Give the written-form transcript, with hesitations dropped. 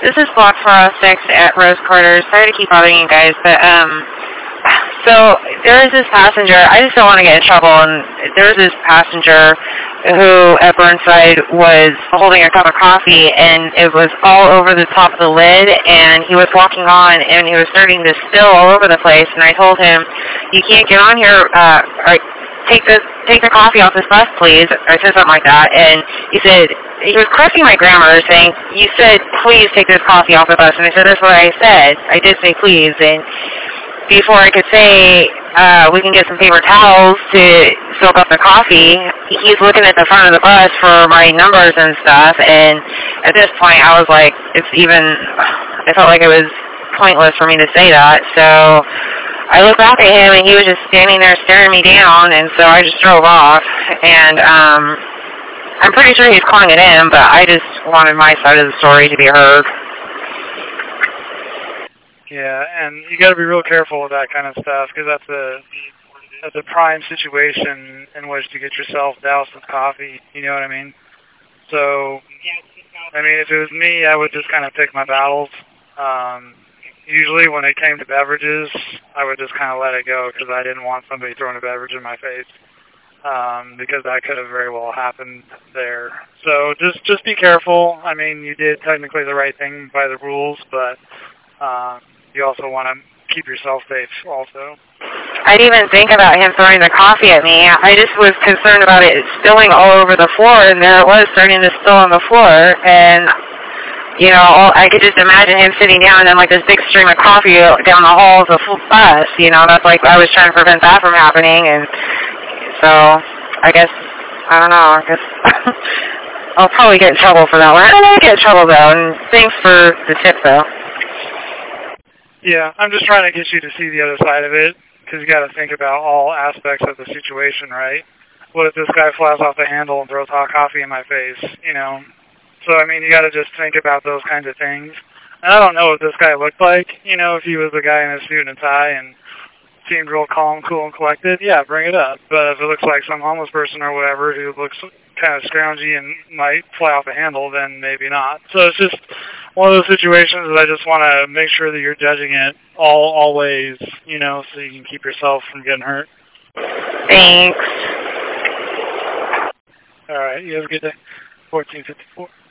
This is Block 406 at Rose Quarters. Sorry to keep bothering you guys, but so there was this passenger. I just don't want to get in trouble. And there was this passenger who at Burnside was holding a cup of coffee, and it was all over the top of the lid. And he was walking on, and he was starting to spill all over the place. And I told him, "You can't get on here. Take the coffee off this bus, please." I said something like that, and he was correcting my grammar, saying, "You said, please take this coffee off the bus." And I said, "That's what I said. I did say please." And before I could say, we can get some paper towels to soak up the coffee, he's looking at the front of the bus for my numbers and stuff. And at this point, I was like, I felt like it was pointless for me to say that. So I looked back at him, and he was just standing there staring me down, and so I just drove off. And I'm pretty sure he's calling it in, but I just wanted my side of the story to be heard. Yeah, and you got to be real careful with that kind of stuff, because that's a prime situation in which to get yourself doused with coffee. You know what I mean? So, I mean, if it was me, I would just kind of pick my battles. Usually when it came to beverages, I would just kind of let it go, because I didn't want somebody throwing a beverage in my face, because that could have very well happened there. So just be careful. I mean, you did technically the right thing by the rules, but you also want to keep yourself safe also. I didn't even think about him throwing the coffee at me. I just was concerned about it spilling all over the floor, and there it was starting to spill on the floor. And, you know, I could just imagine him sitting down and then like this big stream of coffee down the hall of the full bus. You know, that's like I was trying to prevent that from happening. And so I don't know, I guess I'll probably get in trouble for that one. I won't get in trouble, though, and thanks for the tip, though. Yeah, I'm just trying to get you to see the other side of it, because you got to think about all aspects of the situation, right? What if this guy flies off the handle and throws hot coffee in my face, you know? So, I mean, you got to just think about those kinds of things. And I don't know what this guy looked like, you know, if he was a guy in a suit and tie and seemed real calm, cool, and collected, yeah, bring it up. But if it looks like some homeless person or whatever who looks kind of scroungy and might fly off the handle, then maybe not. So it's just one of those situations that I just want to make sure that you're judging it all ways, you know, so you can keep yourself from getting hurt. Thanks. All right, you have a good day. 1454.